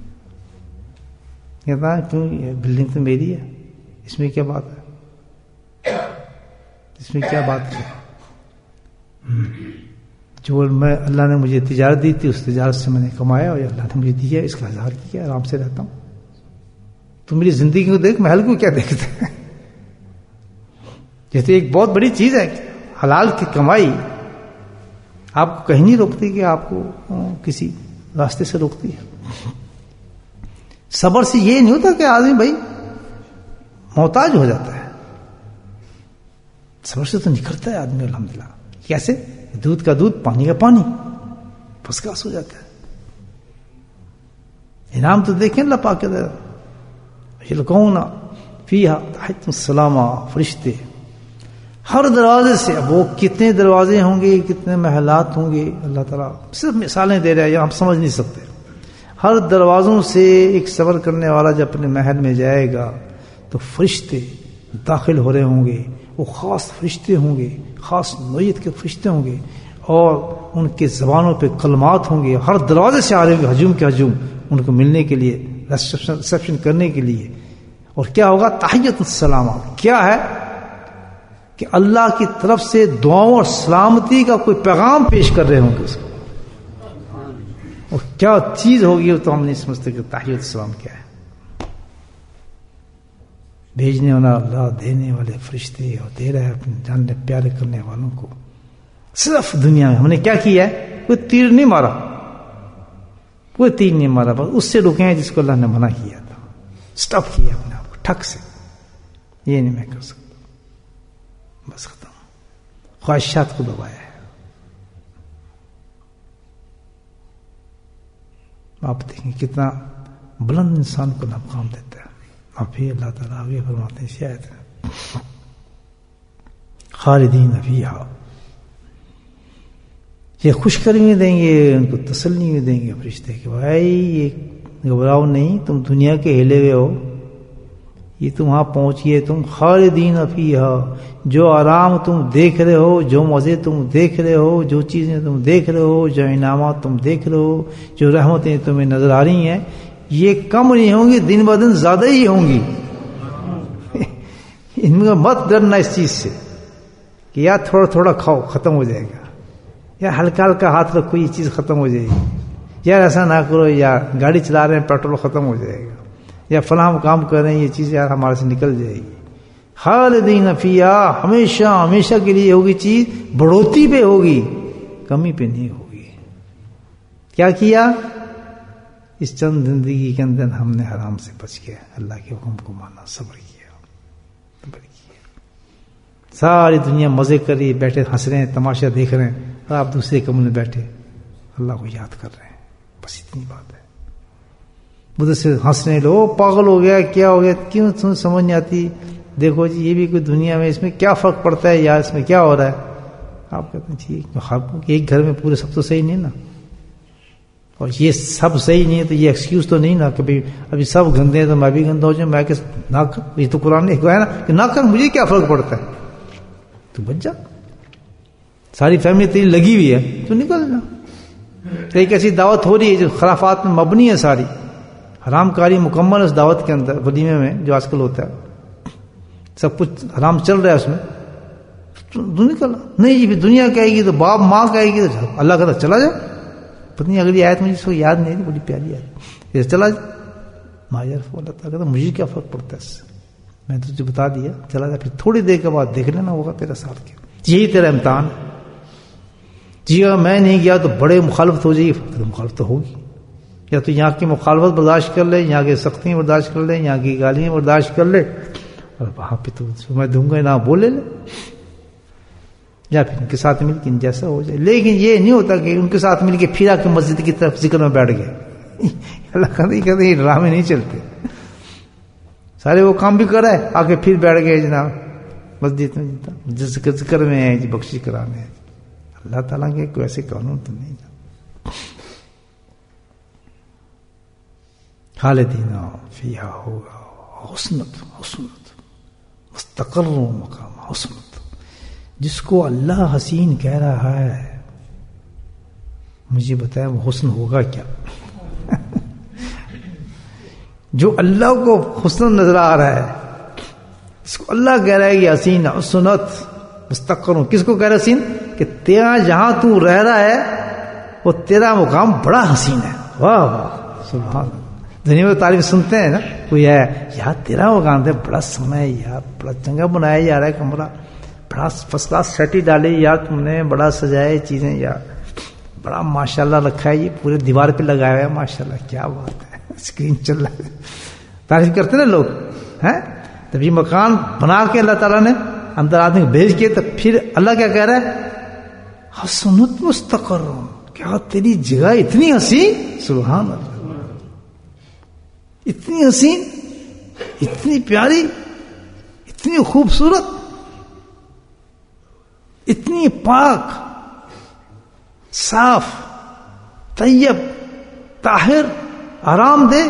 کہتا ہے کیوں یہ بلڈنگ تو میری ہے، اس میں کیا بات ہے؟ اس میں کیا بات ہے؟ جو میں اللہ نے مجھے تجارت دی تھی اس تجارت سے میں نے کمایا اور اللہ نے مجھے دیا، اس کا اظہار کیا، آرام سے رہتا ہوں. تو میری زندگی کو دیکھ، محل کو کیا دیکھتے ہیں؟ جیسے ایک بہت بڑی چیز ہے حلال کی کمائی، آپ کو کہیں نہیں روکتی کہ آپ کو کسی راستے سے روکتی ہے. صبر سے یہ نہیں ہوتا کہ آدمی بھائی محتاج ہو جاتا ہے، صبر سے تو نکلتا ہے آدمی الحمدللہ. کیسے؟ دودھ کا دودھ، پانی کا پانی، فرسٹ کلاس ہو جاتا ہے. انعام تو دیکھیں اللہ پاک کے دے رہا. یلقون فیہا تحیۃ السلام، فرشتے ہر دروازے سے. اب وہ کتنے دروازے ہوں گے، کتنے محلات ہوں گے، اللہ تعالیٰ صرف مثالیں دے رہے ہیں، ہم سمجھ نہیں سکتے. ہر دروازوں سے ایک سفر کرنے والا جب اپنے محل میں جائے گا تو فرشتے داخل ہو رہے ہوں گے. وہ خاص فرشتے ہوں گے، خاص نوعیت کے فرشتے ہوں گے، اور ان کے زبانوں پہ کلمات ہوں گے. ہر دروازے سے آ رہے ہوں گے، ہجوم کے ہجوم، ان کو ملنے کے لیے، ریسیپشن کرنے کے لیے. اور کیا ہوگا؟ تحیۃ السلام. کیا ہے کہ اللہ کی طرف سے دعاؤں اور سلامتی کا کوئی پیغام پیش کر رہے ہوں گے اس کو. اور کیا چیز ہوگی وہ تو ہم نہیں سمجھتے کہ تحیۃ السلام کیا ہے. بھیجنے والا اللہ، دینے والے فرشتے، اور دے رہا ہے اپنے جاننے پیارے کرنے والوں کو. صرف دنیا میں ہم نے کیا کیا ہے؟ کوئی تیر نہیں مارا، کوئی تیر نہیں مارا، بس اس سے رکے ہیں جس کو اللہ نے منع کیا تھا. سٹاپ کیا اپنے آپ کو ٹھک سے، یہ نہیں میں کر سکتا، بس ختم. خواہشات کو دبایا ہے. آپ دیکھیں کتنا بلند انسان کو ناکام دیتا ہے. اب پھر اللہ تعالیٰ آگے فرماتے ہیں شاید خالدین فیہا، یہ خوشخبری دیں گے، ان کو تسلی بھی دیں گے فرشتے کہ بھائی یہ گھبراؤ نہیں، تم دنیا کے ہلے ہوئے ہو، یہ تم وہاں پہنچیے. تم خالدین فیہا، جو آرام تم دیکھ رہے ہو، جو مزے تم دیکھ رہے ہو، جو چیزیں تم دیکھ رہے ہو، جو انعامات تم دیکھ رہے ہو، جو رحمتیں تمہیں نظر آ رہی ہیں، یہ کم نہیں ہوں گی، دن بہ دن زیادہ ہی ہوں گی. ان میں مت ڈرنا اس چیز سے کہ یا تھوڑا تھوڑا کھاؤ ختم ہو جائے گا، یا ہلکا ہلکا ہاتھ رکھو یہ چیز ختم ہو جائے گی، یا ایسا نہ کرو، یا گاڑی چلا رہے ہیں پیٹرول ختم ہو جائے گا، یا فلاں کام کر رہے ہیں یہ چیز یار ہمارے سے نکل جائے گی. خالدین فیہا، ہمیشہ ہمیشہ کے لیے ہوگی چیز، بڑھوتی پہ ہوگی، کمی پہ نہیں ہوگی. کیا کیا؟ اس چند زندگی کے اندر ہم نے حرام سے بچ کے اللہ کے حکم کو مانا، صبر کیا. ساری دنیا مزے کر رہی ہے، بیٹھے ہنس رہے ہیں، تماشا دیکھ رہے ہیں، اور آپ دوسرے کمرے میں بیٹھے اللہ کو یاد کر رہے ہیں. بس اتنی بات ہے. مجھے سے ہنس رہے لوگ، پاگل ہو گیا، کیا ہو گیا، کیوں تم سمجھ نہیں آتی؟ دیکھو جی یہ بھی کوئی دنیا میں اس میں کیا فرق پڑتا ہے، یا اس میں کیا ہو رہا ہے. آپ کہتے ہیں ٹھیک، ایک گھر میں پورے سب تو صحیح نہیں نا، اور یہ سب صحیح نہیں ہے تو یہ ایکسکیوز تو نہیں نا کہ ابھی سب گندے ہیں تو میں بھی گندہ ہو جاؤں، میں کہ نہ کر. یہ تو قرآن نے کہا ہے نا کہ نہ کر، مجھے کیا فرق پڑتا ہے، تو بچ جا. ساری فیملی تیری لگی ہوئی ہے تو نکل جا. ایک ایسی دعوت ہو رہی ہے جو خرافات میں مبنی ہے، ساری حرام کاری مکمل اس دعوت کے اندر، ولیمے میں جو آج کل ہوتا ہے سب کچھ حرام چل رہا ہے اس میں، تو نکل. نہیں جی دنیا کہے گی تو باپ ماں کہے گی تو اللہ کہتا چلا جا. پتنی اگلی آیت مجھے اس کو یاد نہیں، بڑی پیاری آیت، یہ چلا جا. ماجر اللہ تعالیٰ کہتا مجھے کیا فرق پڑتا ہے اس سے، میں تو تجھے بتا دیا، چلا جا. پھر تھوڑی دیر کے بعد دیکھ لینا ہوگا تیرا ساتھ کیا. یہی تیرا امتحان ہے. جی اگر میں نہیں گیا تو بڑے مخالفت ہو جائے گی، تو مخالفت تو ہوگی. یا تو یہاں کی مخالفت برداشت کر لے، یہاں کی سختیاں برداشت کر لے، یہاں کی گالیاں برداشت کر لے، اور وہاں پہ تو میں دوں گا نہ بولے لے، یا پھر ان کے ساتھ مل کے جیسا ہو جائے. لیکن یہ نہیں ہوتا کہ ان کے ساتھ مل کے پھر آ کے مسجد کی طرف ذکر میں بیٹھ گئے. اللہ کہتے یہ ڈرامے نہیں چلتے. سارے وہ کام بھی کر رہا ہے، آ کے پھر بیٹھ گئے جناب مسجد میں ذکر میں ہے جی، بخشش کرانے ہیں. اللہ تعالیٰ کے کوئی ایسے قانون تو نہیں. خالدین فیہا ہوگا حسنت، حسنت مستقر مقام، حسنت. جس کو اللہ حسین کہہ رہا ہے، مجھے بتایا وہ حسن ہوگا کیا؟ جو اللہ کو حسن نظر آ رہا ہے، اس کو اللہ کہہ رہا ہے کہ حسین حسنت مستقر. کس کو کہہ رہا ہے حسین؟ کہ تیرا جہاں تو رہ رہا ہے وہ تیرا مقام بڑا حسین ہے. واہ واہ سبحان اللہ. دنیا میں تعریف سنتے ہیں نا، کوئی ہے یار تیرا مقام ہے بڑا سونا ہے یار، بڑا چنگا بنایا جا رہا ہے کمرہ، بڑا فرسٹ کلاس سیٹ ہی ڈالی یار تم نے، بڑا سجائے چیزیں یار، بڑا ماشاءاللہ رکھا ہے، یہ پورے دیوار پہ لگایا ہوا ہے ماشاءاللہ، کیا بات ہے، اسکرین چل رہا ہے. تعریف کرتے نا لوگ ہیں. تب یہ مکان بنا کے اللہ تعالیٰ نے اندر آدمی کو بھیج کے، تو پھر اللہ کیا کہہ رہا ہے حسنت مستقر، کیا تیری جگہ اتنی حسین، سبحان اللہ، اتنی حسین، اتنی پیاری، اتنی خوبصورت، اتنی پاک، صاف، طیب، طاہر، آرام دہ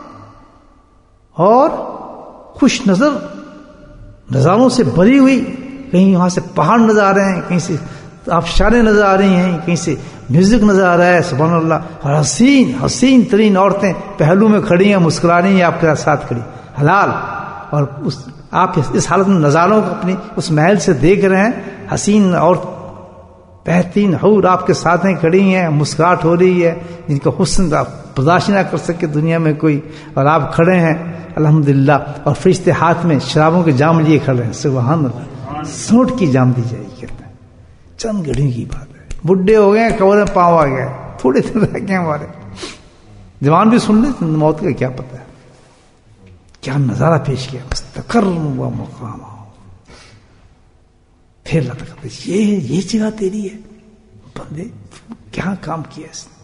اور خوش نظر نظاروں سے بھری ہوئی. کہیں وہاں سے پہاڑ نظر آ رہے ہیں، کہیں سے آبشاریں نظر آ رہی ہیں، کہیں سے میوزک نظر آ رہا ہے، سبحان اللہ. اور حسین حسین ترین عورتیں پہلو میں کھڑی ہیں، مسکرا رہی ہیں آپ کے ساتھ کھڑی، حلال. اور آپ اس حالت میں نظاروں کو اپنی اس محل سے دیکھ رہے ہیں، حسین اور بہترین حور آپ کے ساتھ ہیں، کھڑی ہیں، مسکراہٹ ہو رہی ہے، جن کا حسن آپ برداشت نہ کر سکے دنیا میں کوئی، اور آپ کھڑے ہیں الحمدللہ. اور فرشتے ہاتھ میں شرابوں کے جام لیے کھڑے ہیں، سبحان اللہ. سونٹ کی جام دی جائے گی، کہتے ہیں چند گھڑی کی بات ہے. بڈھے ہو گئے، قبر میں پاؤں آ گئے، تھوڑے دن رہ گئے ہمارے. جوان بھی سن لے، موت کا کیا پتہ ہے. کیا نظارہ پیش کیا، مستقر ہوا مقام. پھر اللہ تعالیٰ یہ جگہ تیری ہے بندے، کیا کام کیا اس نے.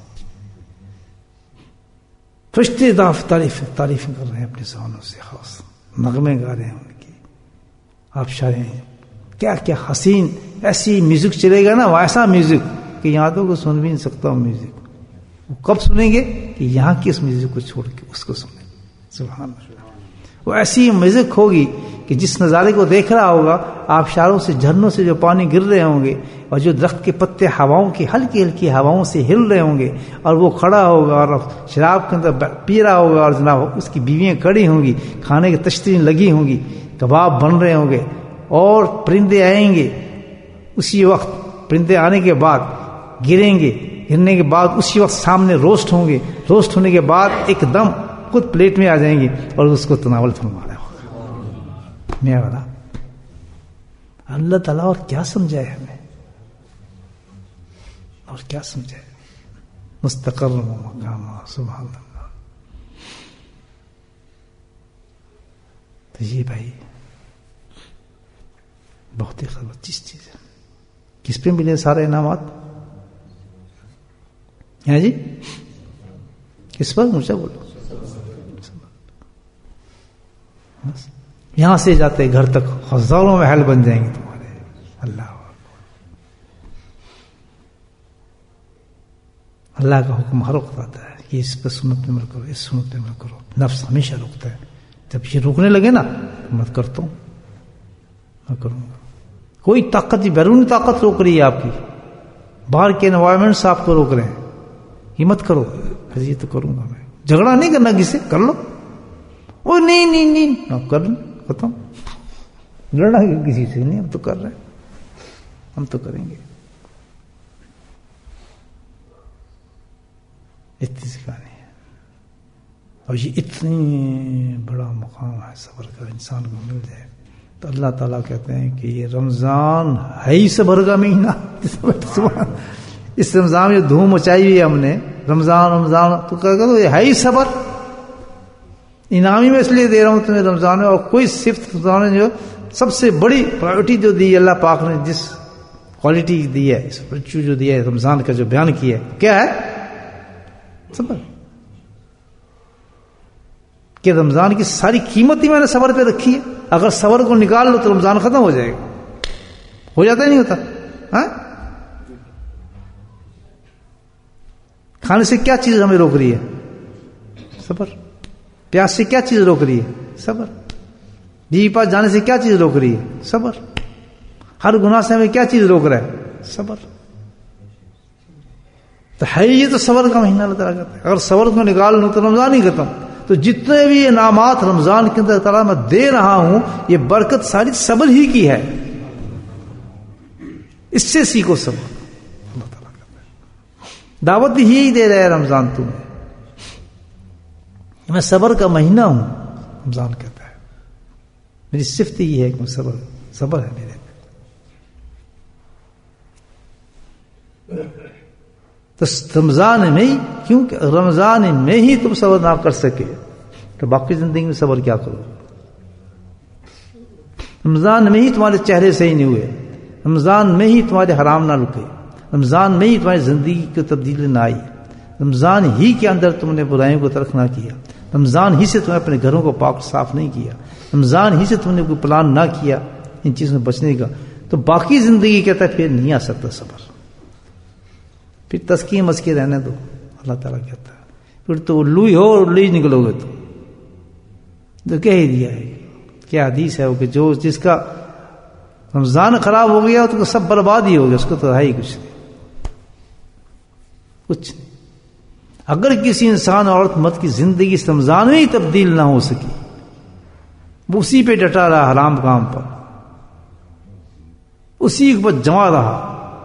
فرشتے تعریف کر رہے ہیں اپنے زبانوں سے، خاص نغمے گا رہے ہیں ان کی، آپ شاعر ہیں. کیا کیا حسین، ایسی میوزک چلے گا نا، ایسا میوزک کہ یہاں تو کو سن بھی نہیں سکتا ہوں میوزک. وہ کب سنیں گے کہ یہاں کی اس میوزک کو چھوڑ کے اس کو سنیں. سبحان اللہ. وہ ایسی میوزک ہوگی کہ جس نظارے کو دیکھ رہا ہوگا، آبشاروں سے، جھرنوں سے جو پانی گر رہے ہوں گے، اور جو درخت کے پتے ہواؤں کی ہلکی ہلکی ہواؤں سے ہل رہے ہوں گے، اور وہ کھڑا ہوگا اور شراب کے اندر پی رہا ہوگا، اور جناب اس کی بیویاں کھڑی ہوں گی، کھانے کی تشتریں لگی ہوں گی، کباب بن رہے ہوں گے، اور پرندے آئیں گے. اسی وقت پرندے آنے کے بعد گریں گے، گرنے کے بعد اسی وقت سامنے روسٹ ہوں گے، روسٹ ہونے کے بعد ایک دم خود پلیٹ میں آ جائیں گی اور اس کو تناول فرما رہا ہوگا. میں بتا اللہ تعالیٰ اور کیا سمجھائے ہمیں، اور کیا سمجھائے. مستقر مقام، سبحان اللہ. تو یہ بھائی بہت ہی خبردار چیز ہے. کس پہ ملے سارے انعامات ہیں جی؟ کس پر؟ مجھے بولو. یہاں سے جاتے گھر تک ہزاروں محل بن جائیں گے تمہارے. اللہ اللہ کا حکم ہر وقت آتا ہے کہ اس پہ سنت میں عمل کرو، اس سنت میں عمل کرو. نفس ہمیشہ روکتا ہے. جب یہ روکنے لگے نا، مت کرتا ہوں، میں کروں گا. کوئی طاقت، بیرونی طاقت روک رہی ہے آپ کی، باہر کے انوائرمنٹس آپ کو روک رہے ہیں، یہ مت کرو. یہ تو کروں گا میں. جھگڑا نہیں کرنا کسی سے، کر لو. وہ نہیں کر لیں، ختم. لڑنا کسی سے نہیں، ہم تو کر رہے ہیں، ہم تو کریں گے. اتنی سکھانی ہے. اور یہ اتنی بڑا مقام ہے صبر کا، انسان کو مل جائے تو اللہ تعالیٰ کہتے ہیں کہ یہ رمضان ہے ہی صبر کا مہینہ. اس رمضان میں دھوم مچائی ہوئی ہے ہم نے، رمضان تو کہ یہ ہے ہی صبر. انعامی میں اس لیے دے رہا ہوں تمہیں رمضان میں. اور کوئی صفت رمضان میں جو سب سے بڑی پرائیورٹی جو دی اللہ پاک نے، جس کوالٹی دی ہے، اس ورچو جو دیا ہے رمضان کا، جو بیان کیا ہے، کیا ہے؟ صبر. کہ رمضان کی ساری قیمت ہی میں نے صبر پہ رکھی ہے. اگر صبر کو نکال لو تو رمضان ختم ہو جائے گا. ہو جاتا ہے نہیں ہوتا؟ ہاں؟ کھانے سے کیا چیز ہمیں روک رہی ہے؟ صبر. پیاس سے کیا چیز روک رہی ہے؟ صبر. بیوی پاس جانے سے کیا چیز روک رہی ہے؟ صبر. ہر گناہ سے ہمیں کیا چیز روک رہا ہے؟ صبر. تو ہے یہ تو صبر کا مہینہ اللہ تعالیٰ کہتا ہے. اگر صبر کو نکال لوں تو رمضان ہی ختم. تو جتنے بھی انعامات رمضان کے اندر تعالیٰ میں دے رہا ہوں، یہ برکت ساری صبر ہی کی ہے. اس سے سیکھو صبر. اللہ تعالیٰ کہتا ہے دعوت ہی دے رہے ہیں رمضان تمہیں. میں صبر کا مہینہ ہوں، رمضان کہتا ہے. میری صفت یہ ہے کہ میں صبر ہے میرے. تو رمضان میں ہی، کیونکہ رمضان میں ہی تم صبر نہ کر سکے تو باقی زندگی میں صبر کیا کرو؟ رمضان میں ہی تمہارے چہرے صحیح نہیں ہوئے، رمضان میں ہی تمہارے حرام نہ رکے، رمضان میں ہی تمہاری زندگی کی تبدیلی نہ آئی، رمضان ہی کے اندر تم نے برائیوں کو ترک نہ کیا، رمضان ہی سے تم نے اپنے گھروں کو پاک صاف نہیں کیا، رمضان ہی سے تم نے کوئی پلان نہ کیا ان چیزوں سے بچنے کا، تو باقی زندگی کہتا ہے پھر نہیں آ سکتا صبر، پھر تسکیے مسکے رہنے دو، اللہ تعالیٰ کہتا ہے پھر تو الو ہی ہو اور الو ہی نکلو گے تو کہہ ہی دیا ہے۔ کیا حدیث ہے وہ کہ جو جس کا رمضان خراب ہو گیا تو سب برباد ہی ہو گیا، اس کو تو ہے ہی کچھ نہیں، کچھ نہیں۔ اگر کسی انسان اور عورت مرد کی زندگی اس رمضان میں ہی تبدیل نہ ہو سکی، وہ اسی پہ ڈٹا رہا حرام کام پر، اسی کے بعد جمع رہا،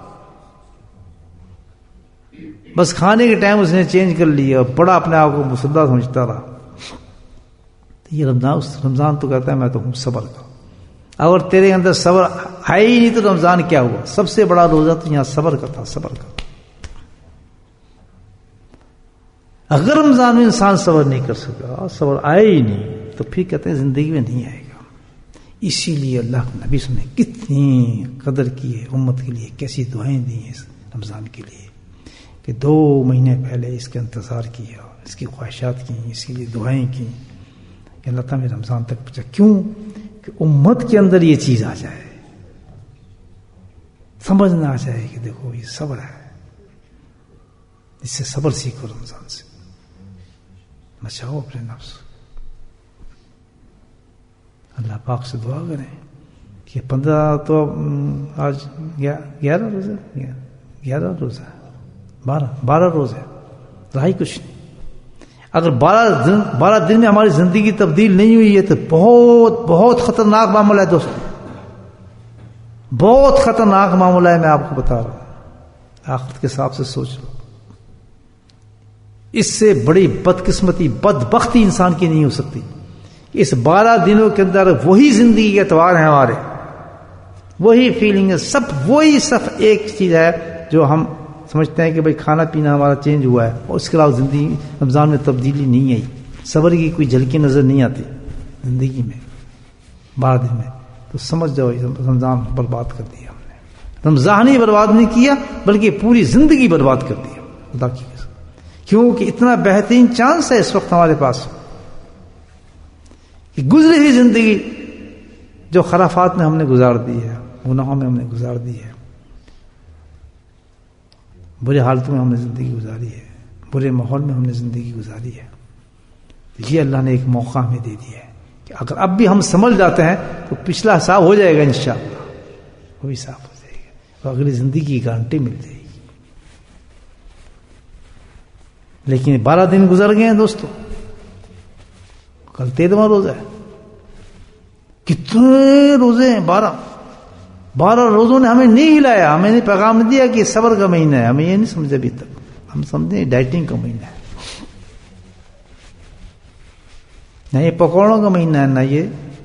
بس کھانے کے ٹائم اس نے چینج کر لیا، بڑا اپنے آپ کو مسدہ سمجھتا رہا، تو یہ رمضان تو کہتا ہے میں تو ہوں صبر کا۔ اگر تیرے اندر صبر ہے ہی نہیں تو رمضان کیا ہوا؟ سب سے بڑا روزہ تو یہاں صبر کا تھا، صبر کا۔ اگر رمضان میں انسان صبر نہیں کر سکا، صبر آئے ہی نہیں، تو پھر کہتے ہیں زندگی میں نہیں آئے گا۔ اسی لیے اللہ کے نبی نے کتنی قدر کی ہے امت کے لیے، کیسی دعائیں دی ہیں اس رمضان کے لیے، کہ 2 مہینے پہلے اس کا انتظار کیا، اس کی خواہشات کی، اس کے لیے دعائیں کی کہ اللہ تعالیٰ میں رمضان تک پہنچا۔ کیوں؟ کہ امت کے اندر یہ چیز آ جائے، سمجھنا آ جائے کہ دیکھو یہ صبر ہے، اس سے صبر سیکھو، رمضان سے بچاؤ اپنے نفس۔ اللہ پاک سے دعا کریں کہ 15 تو آج 11 روزہ 11 روزہ 12 روزہ رہی کچھ نہیں۔ اگر 12 دن میں ہماری زندگی تبدیل نہیں ہوئی ہے تو بہت بہت خطرناک معاملہ ہے دوستو، بہت خطرناک معاملہ ہے، میں آپ کو بتا رہا ہوں۔ آخرت کے حساب سے سوچ لو، اس سے بڑی بدقسمتی بدبختی انسان کی نہیں ہو سکتی۔ اس 12 دنوں کے اندر وہی زندگی کے اتوار ہیں ہمارے، وہی فیلنگ ہے، سب وہی، صرف ایک چیز ہے جو ہم سمجھتے ہیں کہ بھئی کھانا پینا ہمارا چینج ہوا ہے، اور اس کے علاوہ زندگی رمضان میں تبدیلی نہیں آئی، صبر کی کوئی جھلکی نظر نہیں آتی زندگی میں 12 دن میں، تو سمجھ جاؤ رمضان برباد کر دیا ہم نے۔ رمضان ہی برباد نہیں کیا بلکہ پوری زندگی برباد کر دیا خدا کی قسم، کیونکہ اتنا بہترین چانس ہے اس وقت ہمارے پاس کہ گزری ہوئی زندگی جو خرافات میں ہم نے گزار دی ہے، گناہوں میں ہم نے گزار دی ہے، برے حالتوں میں ہم نے زندگی گزاری ہے، برے ماحول میں ہم نے زندگی گزاری ہے، یہ اللہ نے ایک موقع ہمیں دے دیا ہے کہ اگر اب بھی ہم سمجھ جاتے ہیں تو پچھلا حساب ہو جائے گا انشاءاللہ، وہ بھی صاف ہو جائے گا اور اگلی زندگی کی گارنٹی مل جائے گی۔ لیکن 12 دن گزر گئے ہیں دوستو، کل 13واں روزہ ہے، کتنے روزے ہیں؟ 12 روزوں نے ہمیں نہیں ہلایا، ہمیں نے پیغام نہیں دیا کہ صبر کا مہینہ ہے، ہمیں یہ نہیں سمجھے ابھی تک، ہم سمجھیں ڈائٹنگ کا مہینہ ہے، نہ یہ پکوڑوں کا مہینہ ہے، نہ یہ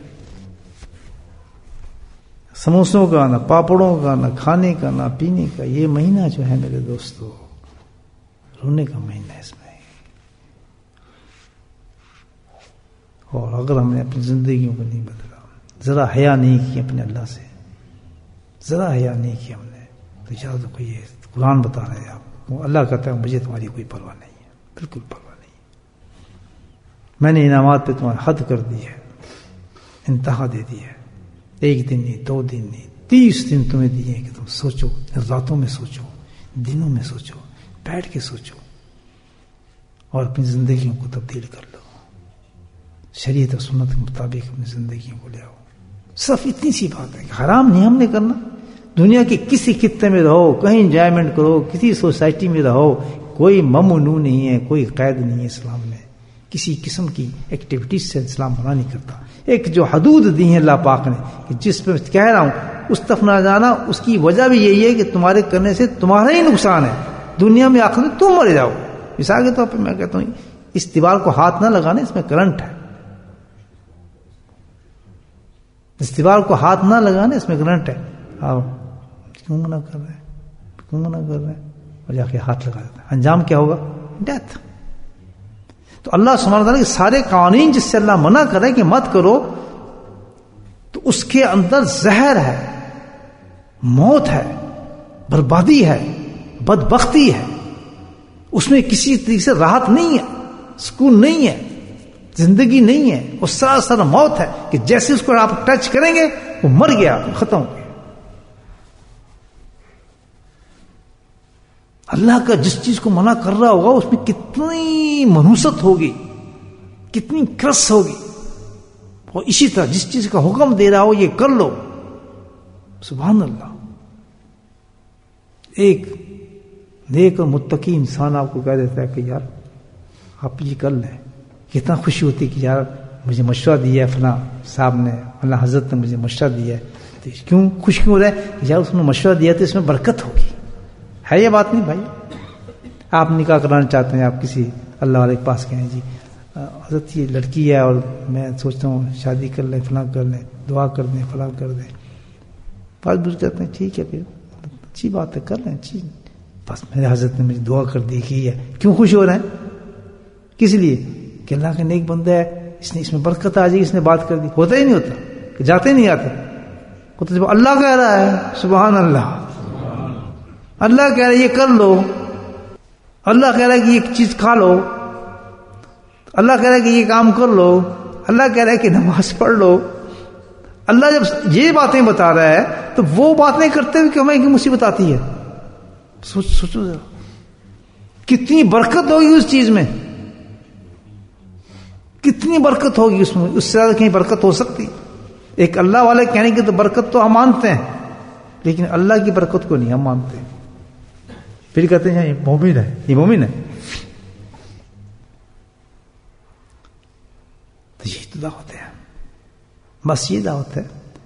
سموسوں کا، نہ پاپڑوں کا، نہ کھانے کا، نہ پینے کا۔ یہ مہینہ جو ہے میرے دوستو رونے کا مہینہ ہے اس میں۔ اور اگر ہم نے اپنی زندگیوں کو نہیں بدلا، ذرا حیا نہیں کی اپنے اللہ سے، ذرا حیا نہیں کی ہم نے، تو یاد رکھو یہ قرآن بتا رہے ہیں آپ کو، اللہ کہتا ہے مجھے تمہاری کوئی پرواہ نہیں ہے، بالکل پرواہ نہیں ہے، میں نے انعامات پہ تمہاری حد کر دی ہے، انتہا دے دی ہے، 1 دن نہیں، 2 دن نہیں، 30 دن تمہیں دیے کہ تم سوچو، راتوں میں سوچو، دنوں میں سوچو، بیٹھ کے سوچو اور اپنی زندگیوں کو تبدیل کر لو، شریعت اور سنت کے مطابق اپنی زندگیوں کو لے آؤ۔ صرف اتنی سی بات ہے کہ حرام نہیں ہم نے کرنا، دنیا کے کسی خطے میں رہو، کہیں انجوائمنٹ کرو، کسی سوسائٹی میں رہو، کوئی ممنوع نہیں ہے، کوئی قید نہیں ہے اسلام میں، کسی قسم کی ایکٹیویٹیز سے اسلام منع نہیں کرتا۔ ایک جو حدود دی ہیں اللہ پاک نے کہ جس پہ کہہ رہا ہوں اس طرف نہ جانا، اس کی وجہ بھی یہی ہے کہ تمہارے کرنے سے تمہارا ہی نقصان ہے، دنیا میں آخر میں تم مر جاؤ۔ مثال کے طور پہ میں کہتا ہوں اس دیوار کو ہاتھ نہ لگانے، اس میں کرنٹ ہے، اس دیوار کو ہاتھ نہ لگانے، اس میں کرنٹ ہے، آؤ کیوں منع کر رہے ہیں، کیوں منع کر رہے ہیں، اور جا کے ہاتھ لگا دیتا ہے، انجام کیا ہوگا؟ ڈیتھ۔ تو اللہ سبحانہ تعالیٰ کے سارے قوانین جس سے اللہ منع کر رہے کہ مت کرو، تو اس کے اندر زہر ہے، موت ہے، بربادی ہے، بدبختی ہے، اس میں کسی طریقے سے راحت نہیں ہے، سکون نہیں ہے، زندگی نہیں ہے، وہ سراسر موت ہے کہ جیسے اس کو آپ ٹچ کریں گے وہ مر گیا، ختم ہو گیا۔ اللہ کا جس چیز کو منع کر رہا ہوگا اس میں کتنی منحوست ہوگی، کتنی کرس ہوگی، اور اسی طرح جس چیز کا حکم دے رہا ہو یہ کر لو، سبحان اللہ۔ ایک نیک اور متقی انسان آپ کو کہہ دیتا ہے کہ یار آپ یہ کر لیں، کتنا خوشی ہوتی کہ یار مجھے مشورہ دیا ہے فلاں صاحب نے، فلاں حضرت نے مجھے مشورہ دیا ہے۔ کیوں خوش کیوں ہو رہا ہے کہ یار اس نے مشورہ دیا تو اس میں برکت ہوگی، ہے یہ بات نہیں بھائی؟ آپ نکاح کرانا چاہتے ہیں، آپ کسی اللہ والے کے پاس کہیں جی حضرت یہ لڑکی ہے اور میں سوچتا ہوں شادی کر لیں، فلاں کر لیں، دعا کر دیں، فلاں کر دیں، بات بجھ کہتے ہیں ٹھیک ہے پھر اچھی بات ہے کر لیں، اچھی، بس میرے حضرت نے مجھے دعا کر دی کی ہے۔ کیوں خوش ہو رہے ہیں؟ کس لیے کہ اللہ کا نیک بندہ ہے، اس نے اس میں برکت آ جائے، اس نے بات کر دی۔ ہوتا ہی نہیں ہوتا کہ جاتے نہیں آتے، وہ تو جب اللہ کہہ رہا ہے، سبحان اللہ، اللہ کہہ رہا ہے یہ کر لو، اللہ کہہ رہا ہے کہ یہ چیز کھا لو، اللہ کہہ رہا ہے کہ یہ کام کر لو، اللہ کہہ رہا ہے کہ نماز پڑھ لو۔ اللہ جب یہ باتیں بتا رہا ہے تو وہ باتیں کرتے ہوئے کہ ہمیں کی مصیبت آتی ہے، سوچو ذرا کتنی برکت ہوگی اس چیز میں، کتنی برکت ہوگی اس میں، اس سے زیادہ کہیں برکت ہو سکتی؟ ایک اللہ والے کہنے کی تو برکت تو ہم مانتے ہیں، لیکن اللہ کی برکت کو نہیں ہم مانتے، پھر کہتے ہیں یہ مومن ہے، یہ مومن ہے۔ تو یہی تو دعوت ہے، بس یہ دعوت ہے۔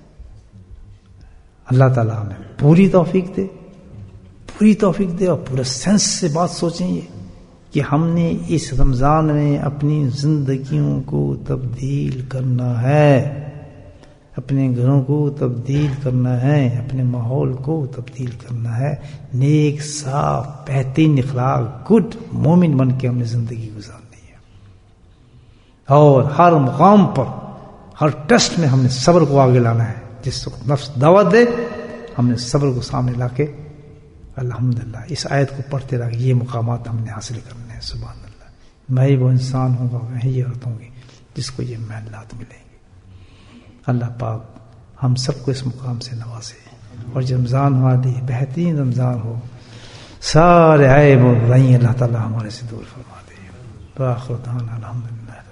اللہ تعالیٰ ہمیں پوری توفیق دے، پوری توفیق دے، اور پورا سینس سے بات سوچیں یہ کہ ہم نے اس رمضان میں اپنی زندگیوں کو تبدیل کرنا ہے، اپنے گھروں کو تبدیل کرنا ہے، اپنے ماحول کو تبدیل کرنا ہے، نیک صاف بہترین اخلاق گڈ مومن بن کے ہم نے زندگی گزارنی ہے، اور ہر مقام پر ہر ٹیسٹ میں ہم نے صبر کو آگے لانا ہے۔ جس وقت نفس دعوت دے ہم نے صبر کو سامنے لا کے الحمدللہ اس آیت کو پڑھتے رہا، یہ مقامات ہم نے حاصل کرنے ہیں۔ سبحان اللہ، میں وہ انسان ہوں گا، میں یہ عورت ہوں گی جس کو یہ محلات ملیں گے۔ اللہ پاک ہم سب کو اس مقام سے نوازے، اور جو رمضان ہمارے بہترین رمضان ہو، سارے عیب اور برائیاں اللہ تعالی ہمارے سے دور فرما دے۔ وآخر دعوانا الحمدللہ۔